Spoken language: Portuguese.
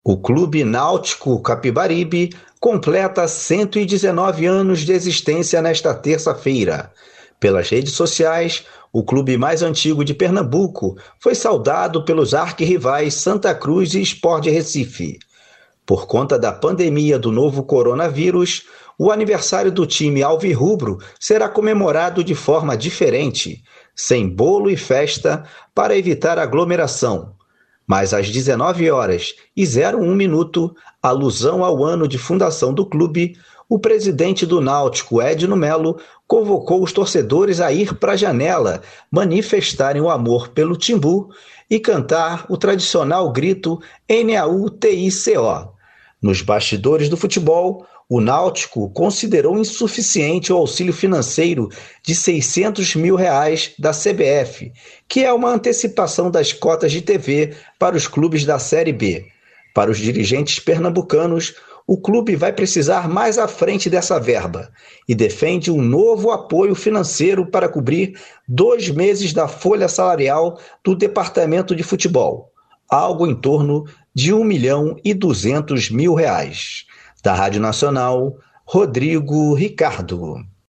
O Clube Náutico Capibaribe completa 119 anos de existência nesta terça-feira. Pelas redes sociais, o clube mais antigo de Pernambuco foi saudado pelos arquirrivais Santa Cruz e Sport de Recife. Por conta da pandemia do novo coronavírus, o aniversário do time alvirrubro será comemorado de forma diferente, sem bolo e festa, para evitar aglomeração. Mas às 19h01, alusão ao ano de fundação do clube, o presidente do Náutico, Edno Melo, convocou os torcedores a ir para a janela, manifestarem o amor pelo Timbu e cantar o tradicional grito NAUTICO. Nos bastidores do futebol, o Náutico considerou insuficiente o auxílio financeiro de R$ 600 mil da CBF, que é uma antecipação das cotas de TV para os clubes da Série B. Para os dirigentes pernambucanos, o clube vai precisar mais à frente dessa verba e defende um novo apoio financeiro para cobrir 2 meses da folha salarial do departamento de futebol, algo em torno de R$ 1.200.000. Da Rádio Nacional, Rodrigo Ricardo.